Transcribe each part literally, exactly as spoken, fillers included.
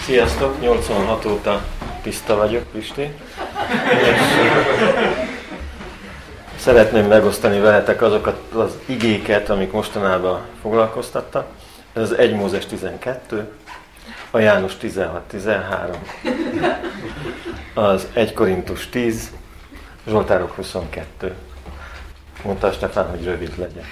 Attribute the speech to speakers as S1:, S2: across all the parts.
S1: Sziasztok! nyolcvanhat óta tiszta vagyok, Pisti. És szeretném megosztani veletek azokat az igéket, amik mostanában foglalkoztattak. Ez az egy Mózes tizenkettő, a János tizenhat tizenhárom, az egy Korintus tíz, Zsoltárok huszonkettő. Mondta Stefán, hogy rövid legyen.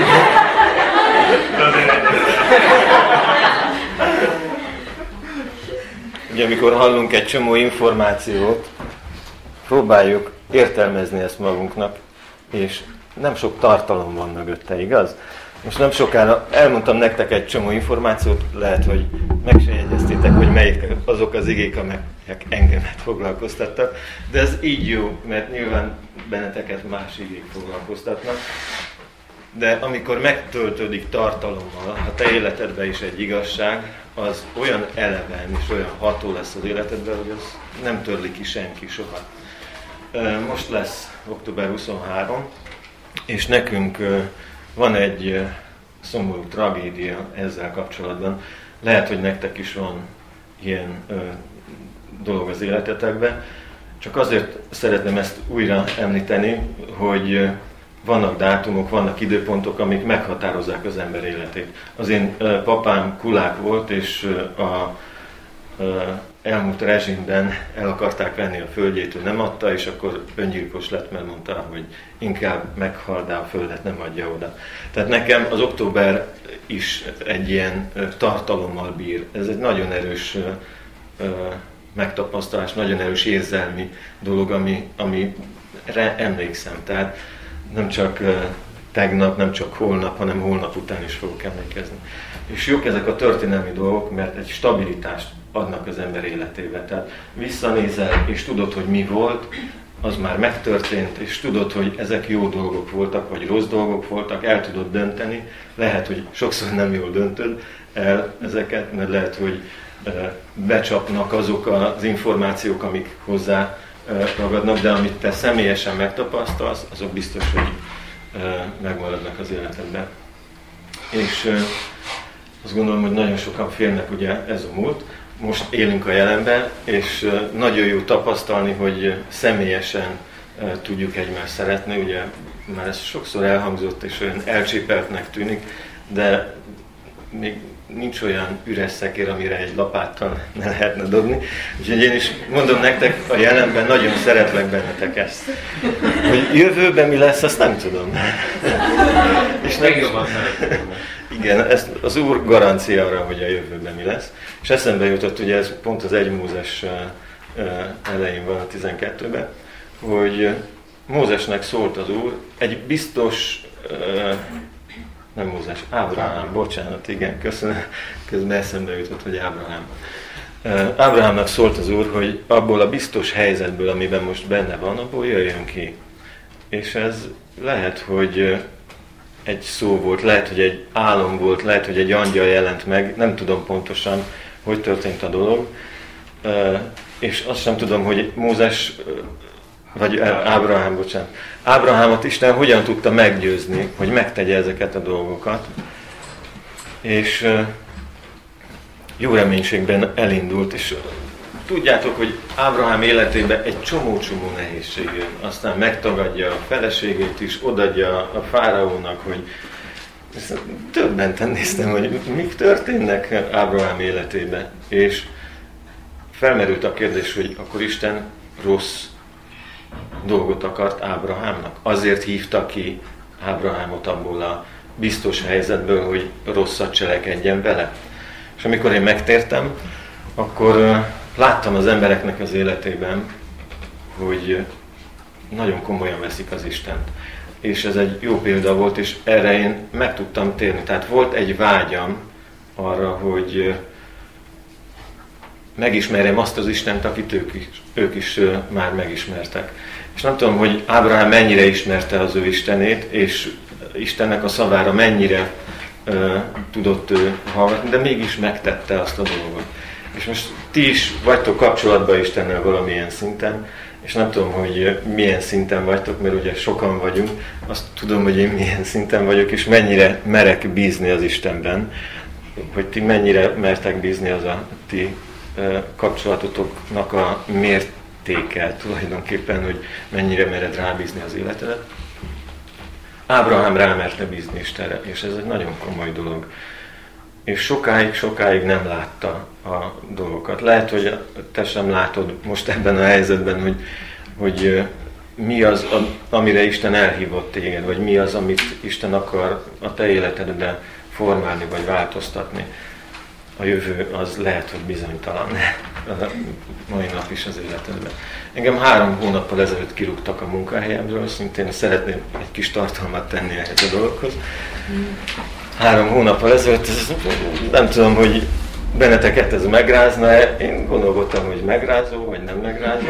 S1: Ugye amikor hallunk egy csomó információt, próbáljuk értelmezni ezt magunknak, és nem sok tartalom van mögötte, igaz? Most nem sokára elmondtam nektek egy csomó információt, lehet, hogy meg se jegyeztétek, hogy melyik azok az igék, amelyek engemet foglalkoztattak, de ez így jó, mert nyilván benneteket más igék foglalkoztatnak. De amikor megtöltődik tartalommal, a te életedben is egy igazság, az olyan eleven és olyan ható lesz az életedben, hogy az nem törli ki senki soha. Most lesz október huszonharmadika, és nekünk van egy szomorú tragédia ezzel kapcsolatban. Lehet, hogy nektek is van ilyen dolog az életetekben. Csak azért szeretném ezt újra említeni, hogy vannak dátumok, vannak időpontok, amik meghatározzák az ember életét. Az én papám kulák volt, és a elmúlt rezsimben el akarták venni a földjét, ő nem adta, és akkor öngyilkos lett, mert mondta, hogy inkább meghal, de a földet nem adja oda. Tehát nekem az október is egy ilyen tartalommal bír. Ez egy nagyon erős megtapasztalás, nagyon erős érzelmi dolog, ami, amire emlékszem. Tehát nem csak tegnap, nem csak holnap, hanem holnap után is fogok emlékezni. És jók ezek a történelmi dolgok, mert egy stabilitást adnak az ember életébe. Tehát visszanézel, és tudod, hogy mi volt, az már megtörtént, és tudod, hogy ezek jó dolgok voltak, vagy rossz dolgok voltak, el tudod dönteni. Lehet, hogy sokszor nem jól döntöd el ezeket, mert lehet, hogy becsapnak azok az információk, amik hozzá ragadnak, de amit te személyesen megtapasztalsz, azok biztos, hogy megmaradnak az életedben. És azt gondolom, hogy nagyon sokan félnek ugye ez a múlt. Most élünk a jelenben, és nagyon jó tapasztalni, hogy személyesen tudjuk egymást szeretni. Ugye már ez sokszor elhangzott, és olyan elcsépeltnek tűnik, de még nincs olyan üres szekér, amire egy lapáttal ne lehetne dobni. Úgyhogy én is mondom nektek, a jelenben nagyon szeretlek bennetek ezt. Hogy jövőben mi lesz, azt nem tudom. És nem jobban igen, ez az Úr garancia arra, hogy a jövőben mi lesz. És eszembe jutott, ugye ez pont az egy Mózes elején van a tizenkettőben, hogy Mózesnek szólt az Úr, egy biztos, nem Mózes, Ábrahám, bocsánat, igen, köszönöm, közben eszembe jutott, hogy Ábrahám. Ábrahámnak szólt az Úr, hogy abból a biztos helyzetből, amiben most benne van, abból jöjjön ki. És ez lehet, hogy egy szó volt, lehet, hogy egy álom volt, lehet, hogy egy angyal jelent meg, nem tudom pontosan, hogy történt a dolog, és azt sem tudom, hogy Mózes, vagy Ábrahám, bocsánat, Ábrahámot Isten hogyan tudta meggyőzni, hogy megtegye ezeket a dolgokat, és jó reménységben elindult, és tudjátok, hogy Ábrahám életében egy csomó-csomó nehézség jön. Aztán megtagadja a feleségét is, odadja a fáraónak, hogy többenten néztem, hogy mik történnek Ábrahám életében. És felmerült a kérdés, hogy akkor Isten rossz dolgot akart Ábrahámnak. Azért hívta ki Ábrahámot abból a biztos helyzetből, hogy rosszat cselekedjen vele. És amikor én megtértem, akkor láttam az embereknek az életében, hogy nagyon komolyan veszik az Istent. És ez egy jó példa volt, és erre én meg tudtam térni. Tehát volt egy vágyam arra, hogy megismerjem azt az Istent, akit ők is, ők is már megismertek. És nem tudom, hogy Ábrahám mennyire ismerte az ő Istenét, és Istennek a szavára mennyire uh, tudott ő hallgatni, de mégis megtette azt a dolgot. És most ti is vagytok kapcsolatban Istennel valamilyen szinten, és nem tudom, hogy milyen szinten vagytok, mert ugye sokan vagyunk, azt tudom, hogy én milyen szinten vagyok, és mennyire merek bízni az Istenben, hogy ti mennyire mertek bízni, az a ti kapcsolatotoknak a mértéke tulajdonképpen, hogy mennyire mered rábízni az életedet. Ábrahám rámerte bízni Istenre, és ez egy nagyon komoly dolog. És sokáig, sokáig nem látta a dolgokat. Lehet, hogy te sem látod most ebben a helyzetben, hogy, hogy mi az, amire Isten elhívott téged, vagy mi az, amit Isten akar a te életedben formálni, vagy változtatni. A jövő az lehet, hogy bizonytalan a mai nap is az életedben. Engem három hónappal ezelőtt kirúgtak a munkahelyemről, szintén szeretném egy kis tartalmat tenni ehhez a dologhoz. Három hónappal ezelőtt, nem tudom, hogy benneteket ez megrázna, én gondolkodtam, hogy megrázó, vagy nem megrázó.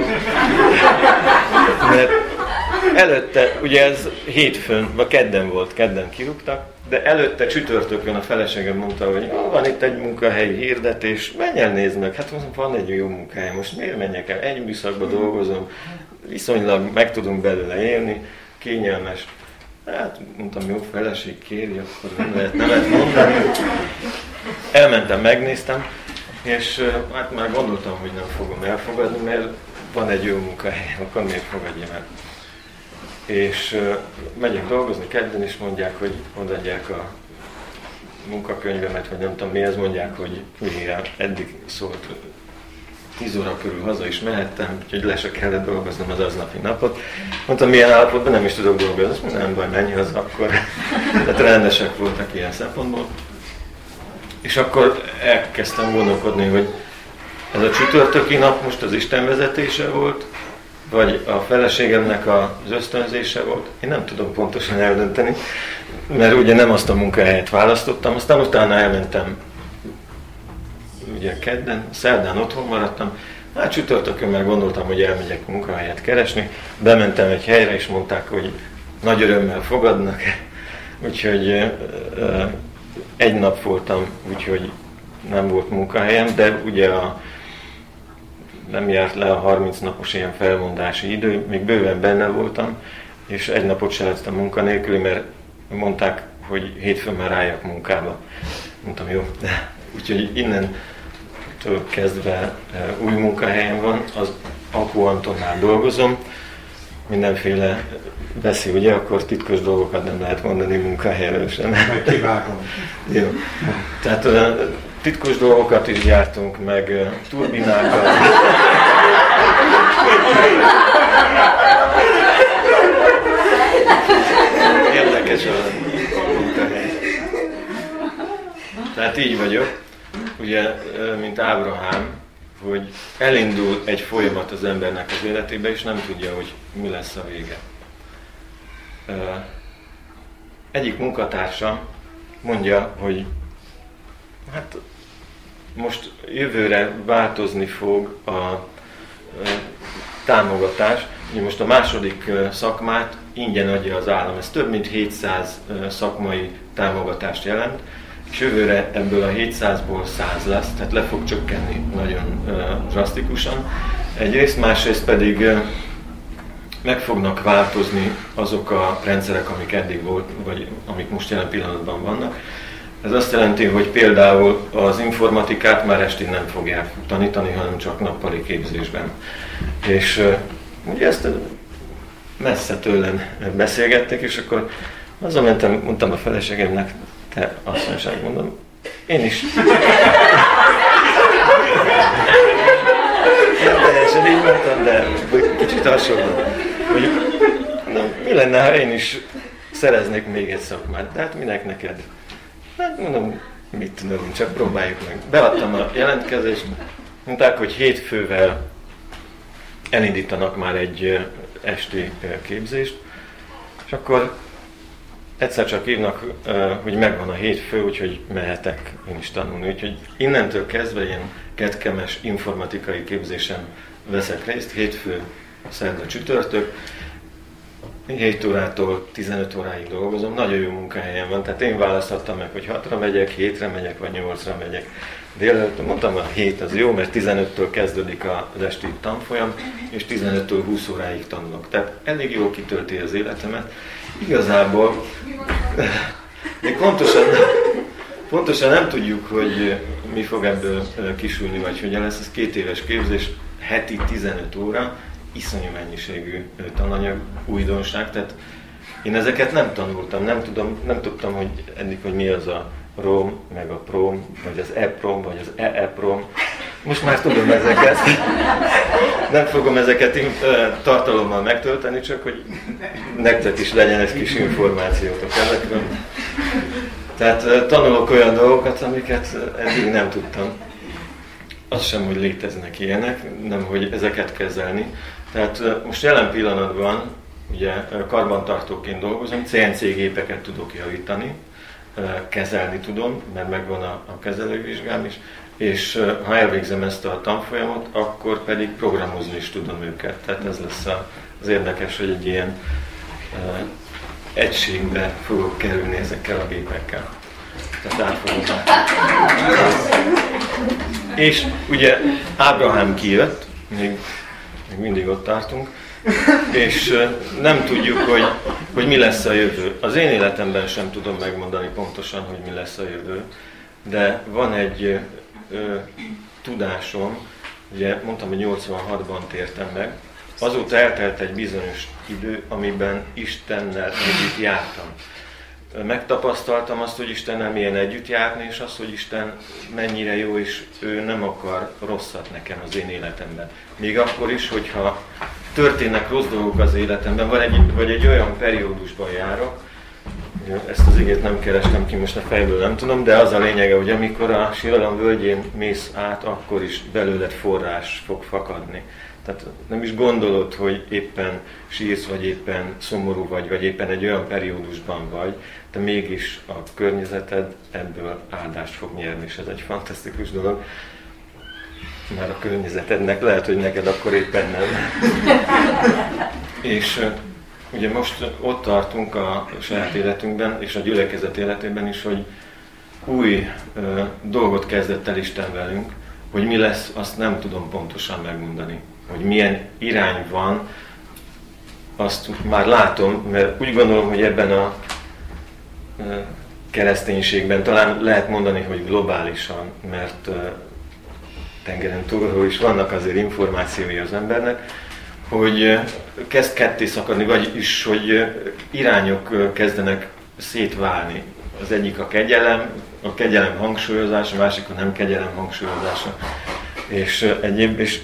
S1: Mert előtte, ugye ez hétfőn, vagy kedden volt, kedden kirúgtak, de előtte csütörtökön a feleségem mondta, hogy van itt egy munkahelyi hirdetés, menj el, nézd meg, hát van egy jó munkahely, most miért menjek el, egy műszakban dolgozom, viszonylag meg tudunk belőle élni, kényelmes. Hát mondtam, jó, feleség kéri, akkor nem lehet nemet mondani. Elmentem, megnéztem, és hát már gondoltam, hogy nem fogom elfogadni, mert van egy jó munkahely, akkor miért fogadjam el. És uh, megyek dolgozni kedden, és mondják, hogy odaadják a munkakönyvemet, vagy nem tudom mihez, mondják, hogy ugye eddig szólt, tíz óra körül haza is mehettem, úgyhogy le se kellett dolgoznom az aznapi napot. Mondtam, milyen állapotban nem is tudok dolgozni, nem baj, menj haza akkor. Tehát rendesek voltak ilyen szempontból. És akkor elkezdtem gondolkodni, hogy ez a csütörtöki nap most az Isten vezetése volt, vagy a feleségemnek az ösztönzése volt. Én nem tudom pontosan eldönteni, mert ugye nem azt a munkahelyet választottam, aztán utána elmentem, ugye kedden, szerdán otthon maradtam, hát csütörtökön már gondoltam, hogy elmegyek munkahelyet keresni, bementem egy helyre, és mondták, hogy nagy örömmel fogadnak, úgyhogy egy nap voltam, úgyhogy nem volt munkahelyem, de ugye a nem járt le a harminc napos ilyen felmondási idő, még bőven benne voltam, és egy napot se lettem munkanélküli, mert mondták, hogy hétfőn már rájak munkába. Mondtam, jó, úgyhogy innentől kezdve új munkahelyem van, az Apu Antonnál dolgozom, mindenféle beszél, ugye, akkor titkos dolgokat nem lehet mondani munkahelyről sem.
S2: Megkivágom.
S1: Jó. Tehát titkos dolgokat is gyártunk, meg turbinákat. Érdekes a munkahely. Tehát így vagyok, ugye, mint Ábrahám, hogy elindul egy folyamat az embernek az életébe, és nem tudja, hogy mi lesz a vége. Egyik munkatársam mondja, hogy hát most jövőre változni fog a támogatás. Ugye most a második szakmát ingyen adja az állam. Ez több mint hétszáz szakmai támogatást jelent, és jövőre ebből a hétszázból száz lesz, tehát le fog csökkenni nagyon drasztikusan. Egyrészt, másrészt pedig meg fognak változni azok a rendszerek, amik eddig volt, vagy amik most jelen pillanatban vannak. Ez azt jelenti, hogy például az informatikát már estén nem fogják tanítani, hanem csak nappali képzésben. És uh, ugye ezt messze tőlem beszélgettek, és akkor azzal mentem, mondtam a feleségemnek, te asszonyság, mondom, én is. Nem teljesen így mondtam, de kicsit hasonló. Hogy, na, mi lenne, ha én is szereznék még egy szakmát? De hát minek neked? Hát mondom, mit tudom, csak próbáljuk meg. Beadtam a jelentkezést, mondták, hogy hétfővel elindítanak már egy esti képzést, és akkor egyszer csak írnak, hogy megvan a hétfő, úgyhogy mehetek én is tanulni. Úgyhogy innentől kezdve ilyen ketkemes informatikai képzésen veszek részt, hétfő, szerda, csütörtök, hét órától tizenöt óráig dolgozom, nagyon jó munkahelyen van, tehát én választhattam meg, hogy hatra megyek, hétre megyek, vagy nyolcra megyek. Délelőtt mondtam, a hét az jó, mert tizenöttől kezdődik az esti tanfolyam, és tizenöttől húsz óráig tanulok. Tehát elég jól kitölti az életemet. Igazából, még pontosan, pontosan nem tudjuk, hogy mi fog ebből kisülni, vagy hogyan lesz. Ez két éves képzés, heti tizenöt óra, iszonyú mennyiségű tananyag, újdonság. Tehát én ezeket nem tanultam, nem, tudom, nem tudtam, hogy eddig, hogy mi az a ROM, meg a PROM, vagy az EPROM, vagy az EEPROM. Most már tudom ezeket. Nem fogom ezeket tartalommal megtölteni, csak hogy nektek is legyen egy kis információtok ezekről. Tehát tanulok olyan dolgokat, amiket eddig nem tudtam. Az sem, hogy léteznek ilyenek, nem, hogy ezeket kezelni. Tehát most jelen pillanatban ugye karbantartóként dolgozom, cé en cé gépeket tudok javítani, kezelni tudom, mert megvan a, a kezelővizsgám is, és ha elvégzem ezt a tanfolyamot, akkor pedig programozni is tudom őket. Tehát ez lesz az érdekes, hogy egy ilyen uh, egységbe fogok kerülni ezekkel a gépekkel. Tehát át fogok És ugye Ábrahám kijött, még, még mindig ott tartunk, és uh, nem tudjuk, hogy, hogy mi lesz a jövő. Az én életemben sem tudom megmondani pontosan, hogy mi lesz a jövő, de van egy Ö, tudásom, ugye mondtam, hogy nyolcvanhatban tértem meg, azóta eltelt egy bizonyos idő, amiben Istennel együtt jártam. Megtapasztaltam azt, hogy Istennel milyen együtt járni, és azt, hogy Isten mennyire jó, és ő nem akar rosszat nekem az én életemben. Még akkor is, hogyha történnek rossz dolgok az életemben, vagy egy, vagy egy olyan periódusban járok, ezt az igét nem kerestem ki, most a fejből nem tudom, de az a lényege, hogy amikor a síralom völgyén mész át, akkor is belőled forrás fog fakadni. Tehát nem is gondolod, hogy éppen sírsz, vagy éppen szomorú vagy, vagy éppen egy olyan periódusban vagy, de mégis a környezeted ebből áldást fog nyerni, és ez egy fantasztikus dolog. Már a környezetednek lehet, hogy neked akkor éppen nem. És ugye most ott tartunk a saját életünkben, és a gyülekezet életében is, hogy új ö, dolgot kezdett el Isten velünk, hogy mi lesz, azt nem tudom pontosan megmondani. Hogy milyen irány van, azt már látom, mert úgy gondolom, hogy ebben a ö, kereszténységben talán lehet mondani, hogy globálisan, mert ö, tengeren túlról is vannak azért információi az embernek, hogy kezd ketté szakadni, vagyis, hogy irányok kezdenek szétválni. Az egyik a kegyelem, a kegyelem hangsúlyozása, a másik a nem kegyelem hangsúlyozása. És egyéb, és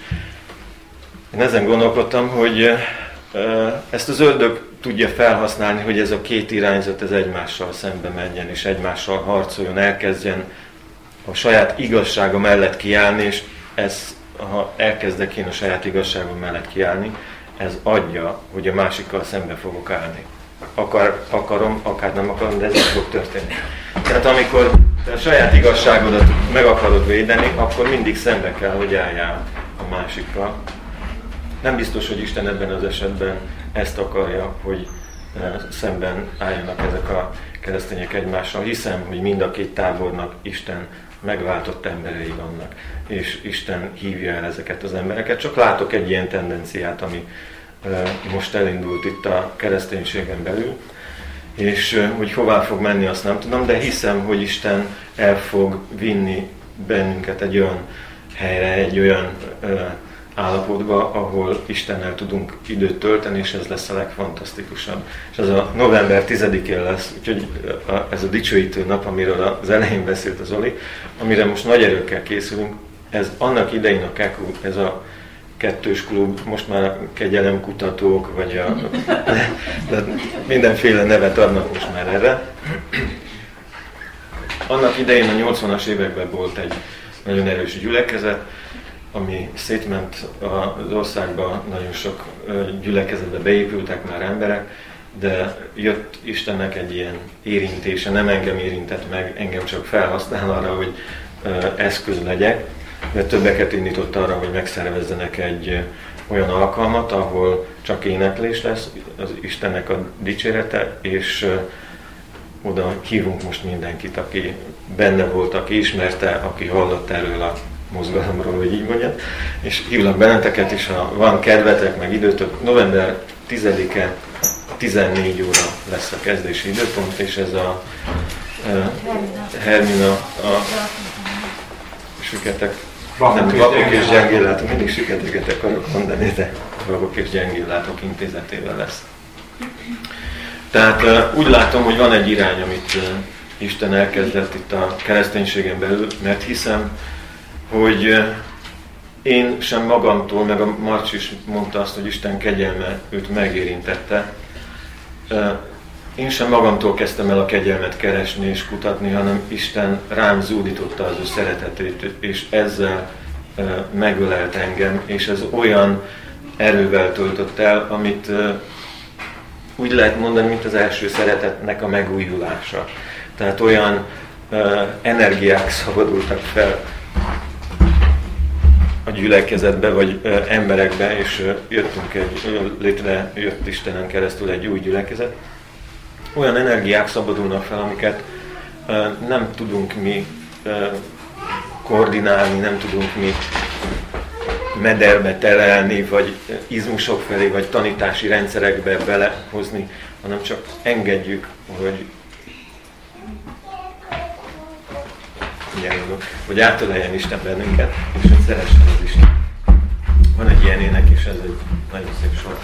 S1: én ezen gondolkodtam, hogy ezt az ördög tudja felhasználni, hogy ez a két irányzat ez egymással szembe menjen, és egymással harcoljon, elkezdjen a saját igazsága mellett kiállni, és ez ha elkezdek én a saját igazságom mellett kiállni, ez adja, hogy a másikkal szembe fogok állni. Akar, akarom, akár nem akarom, de ez így fog történni. Tehát amikor te a saját igazságodat meg akarod védeni, akkor mindig szembe kell, hogy álljál a másikkal. Nem biztos, hogy Isten ebben az esetben ezt akarja, hogy szemben álljanak ezek a keresztények egymással. Hiszem, hogy mind a két tábornak Isten megváltott emberei vannak, és Isten hívja el ezeket az embereket. Csak látok egy ilyen tendenciát, ami most elindult itt a kereszténységen belül, és hogy hová fog menni, azt nem tudom, de hiszem, hogy Isten el fog vinni bennünket egy olyan helyre, egy olyan állapotba, ahol Istennel tudunk időt tölteni, és ez lesz a legfantasztikusabb. És ez a november tizedikén lesz, úgyhogy ez a dicsőítő nap, amiről az elején beszélt az Oli, amire most nagy erőkkel készülünk, ez annak idején a Keku, ez a kettős klub, most már a kegyelemkutatók, vagy a, de mindenféle nevet adnak most már erre. Annak idején a nyolcvanas években volt egy nagyon erős gyülekezet, ami szétment az országba, nagyon sok gyülekezetbe beépültek már emberek, de jött Istennek egy ilyen érintése, nem engem érintett meg, engem csak felhasznál arra, hogy eszköz legyek, de többeket indított arra, hogy megszervezzenek egy olyan alkalmat, ahol csak éneklés lesz, az Istennek a dicsérete, és oda hívunk most mindenkit, aki benne volt, aki ismerte, aki hallott erről a mozgalomról, hogy így mondjam, és hívlak benneteket is, ha van kedvetek, meg időtök, november tizedike tizennégy óra lesz a kezdési időpont, és ez a Hermina, a süketek, nem vakok és gyengéllátók, mindig süketeket akarok mondani, de vakok és gyengéllátók intézetével lesz. Tehát úgy látom, hogy van egy irány, amit Isten elkezdett itt a kereszténységen belül, mert hiszem, hogy én sem magamtól, meg a Marcs is mondta azt, hogy Isten kegyelme őt megérintette. Én sem magamtól kezdtem el a kegyelmet keresni és kutatni, hanem Isten rám zúdította az ő szeretetét, és ezzel megölelt engem, és ez olyan erővel töltött el, amit úgy lehet mondani, mint az első szeretetnek a megújulása. Tehát olyan energiák szabadultak fel a gyülekezetbe, vagy emberekbe, és jöttünk egy, létre jött Istenen keresztül egy új gyülekezet. Olyan energiák szabadulnak fel, amiket nem tudunk mi koordinálni, nem tudunk mi mederbe terelni, vagy izmusok felé, vagy tanítási rendszerekbe belehozni, hanem csak engedjük, hogy hogy átöleljen Isten bennünket, és hogy szeressen az Isten. Van egy ilyen ének, és ez egy nagyon szép sor.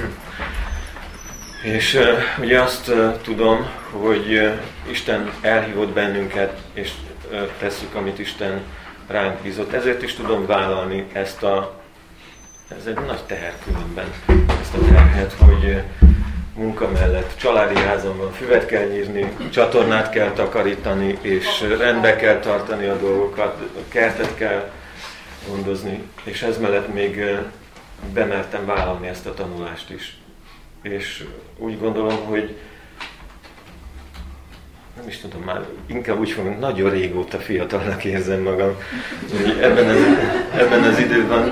S1: És uh, ugye azt uh, tudom, hogy uh, Isten elhívott bennünket, és uh, tesszük, amit Isten ránk bízott. Ezért is tudom vállalni ezt a, ez egy nagy teher különben, ezt a terhet, hogy uh, munka mellett családi házon van, füvet kell nyírni, csatornát kell takarítani, és rendbe kell tartani a dolgokat, kertet kell gondozni, és ez mellett még uh, bemertem vállalni ezt a tanulást is. És úgy gondolom, hogy nem is tudom már, inkább úgy fogom, nagyon régóta fiatalnak érzem magam. Hogy ebben, az, ebben az időben,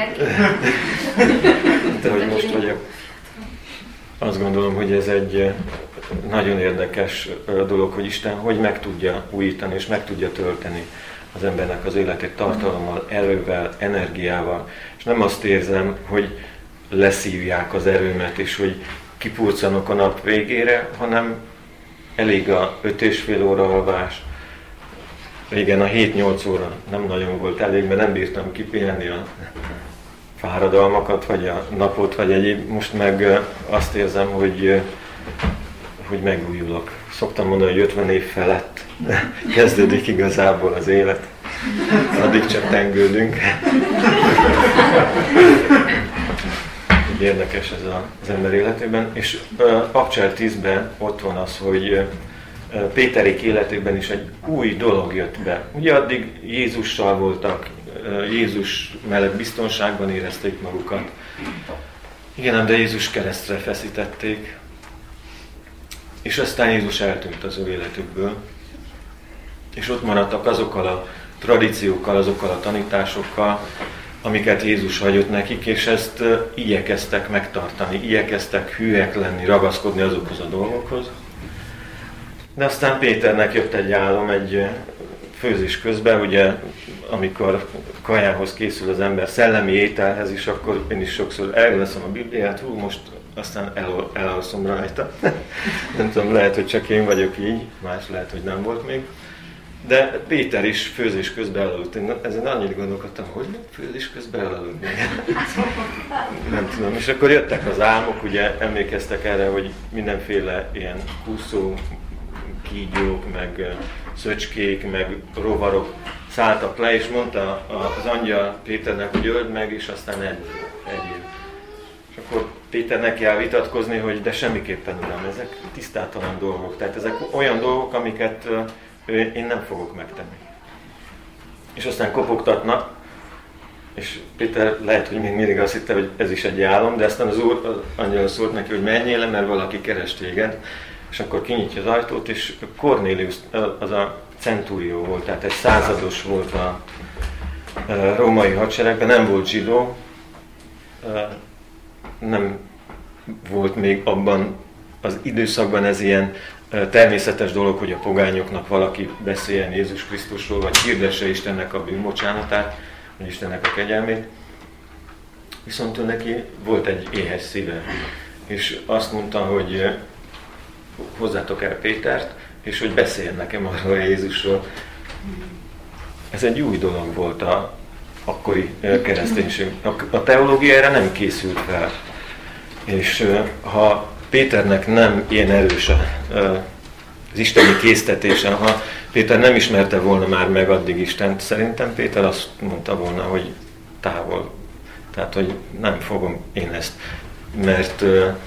S1: mint ahogy most vagyok, azt gondolom, hogy ez egy nagyon érdekes dolog, hogy Isten hogy meg tudja újítani és meg tudja tölteni az embernek az életét tartalommal, erővel, energiával. És nem azt érzem, hogy leszívják az erőmet, és hogy kipurcanok a nap végére, hanem elég a öt és fél óra alvás. Régen a hét-nyolc óra nem nagyon volt elég, mert nem bírtam kipihenni a fáradalmakat, vagy a napot, vagy egyéb. Most meg azt érzem, hogy, hogy megújulok. Szoktam mondani, hogy ötven év felett kezdődik igazából az élet. Addig csak tengődünk. Érdekes ez az ember életében, és Abcsár tízben ott van az, hogy Péterék életében is egy új dolog jött be. Ugye addig Jézussal voltak, Jézus mellett biztonságban érezték magukat. Igen, de Jézus keresztre feszítették, és aztán Jézus eltűnt az ő életükből, és ott maradtak azokkal a tradíciókkal, azokkal a tanításokkal, amiket Jézus hagyott nekik, és ezt uh, igyekeztek megtartani, igyekeztek hűek lenni, ragaszkodni azokhoz a dolgokhoz. De aztán Péternek jött egy álom, egy uh, főzés közben, ugye, amikor kajához készül az ember, szellemi ételhez is, akkor én is sokszor elveszem a Bibliát, hú, most aztán el, elalszom rajta. Nem tudom, lehet, hogy csak én vagyok így, más lehet, hogy nem volt még. De Péter is főzés közben elaludt. Én ezen annyit gondolkodtam, hogy főzés közben elaludni. Nem tudom. És akkor jöttek az álmok, ugye emlékeztek erre, hogy mindenféle ilyen kúszó kígyók, meg szöcskék, meg rovarok szálltak le, és mondta az angyal Péternek, hogy öld meg, és aztán egyél. És akkor Péter neki áll vitatkozni, hogy de semmiképpen, uram, ezek tisztátalan dolgok. Tehát ezek olyan dolgok, amiket én nem fogok megtenni. És aztán kopogtatnak, és Péter lehet, hogy még mindig azt hitte, hogy ez is egy álom, de aztán az úr az angyal szólt neki, hogy menjél le, mert valaki keres téged, és akkor kinyitja az ajtót, és Kornélius az a centúrió volt, tehát egy százados volt a római hadseregben, nem volt zsidó, nem volt még abban az időszakban ez ilyen természetes dolog, hogy a pogányoknak valaki beszéljen Jézus Krisztusról, vagy hirdesse Istennek a bűnbocsánatát, vagy Istennek a kegyelmét. Viszont ő neki volt egy éhes szíve, és azt mondta, hogy hozzátok el Pétert, és hogy beszéljen nekem arról a Jézusról. Ez egy új dolog volt a akkori kereszténység. A teológia erre nem készült fel. És ha Péternek nem ilyen erős az isteni késztetése, ha Péter nem ismerte volna már meg addig Istent, szerintem Péter azt mondta volna, hogy távol. Tehát, hogy nem fogom én ezt, mert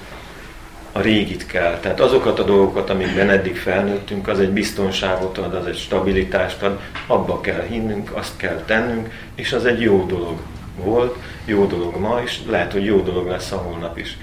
S1: a régit kell. Tehát azokat a dolgokat, amikben eddig felnőttünk, az egy biztonságot ad, az egy stabilitást ad, abba kell hinnünk, azt kell tennünk, és az egy jó dolog volt, jó dolog ma is, lehet, hogy jó dolog lesz a holnap is.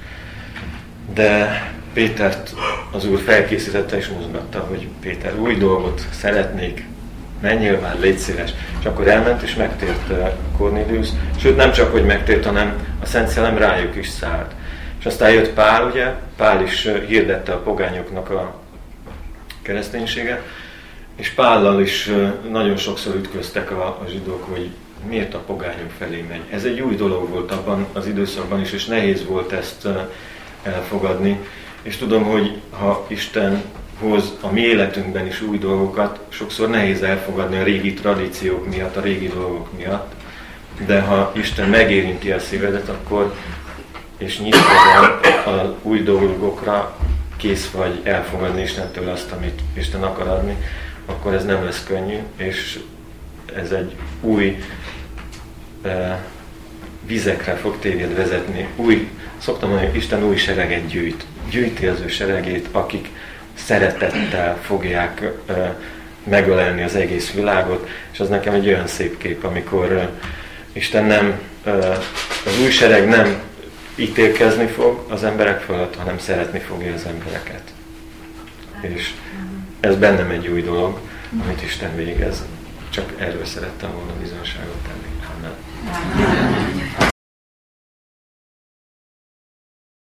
S1: De Pétert az Úr felkészítette és mozgatta, hogy Péter, új dolgot szeretnék, menjél már, légy szíves. És akkor elment és megtért Kornélius, sőt nem csak, hogy megtért, hanem a Szent Szellem rájuk is szállt. És aztán jött Pál, ugye, Pál is hirdette a pogányoknak a kereszténységet, és Pállal is nagyon sokszor ütköztek a, a zsidók, hogy miért a pogányok felé megy. Ez egy új dolog volt abban az időszakban is, és nehéz volt ezt elfogadni. És tudom, hogy ha Isten hoz a mi életünkben is új dolgokat, sokszor nehéz elfogadni a régi tradíciók miatt, a régi dolgok miatt, de ha Isten megérinti a szívedet, akkor és nyitva van az új dolgokra, kész vagy elfogadni Istentől azt, amit Isten akar adni, akkor ez nem lesz könnyű, és ez egy új eh, vizekre fog téged vezetni. Új, szoktam mondani, hogy Isten új sereget gyűjt. Gyűjti az ő seregét, akik szeretettel fogják eh, megölelni az egész világot, és az nekem egy olyan szép kép, amikor eh, Isten nem, eh, az új sereg nem ítélkezni fog az emberek fölött, hanem szeretni fogja az embereket. És ez bennem egy új dolog, amit Isten végez. Csak erről szerettem volna bizonságot tenni. Amen.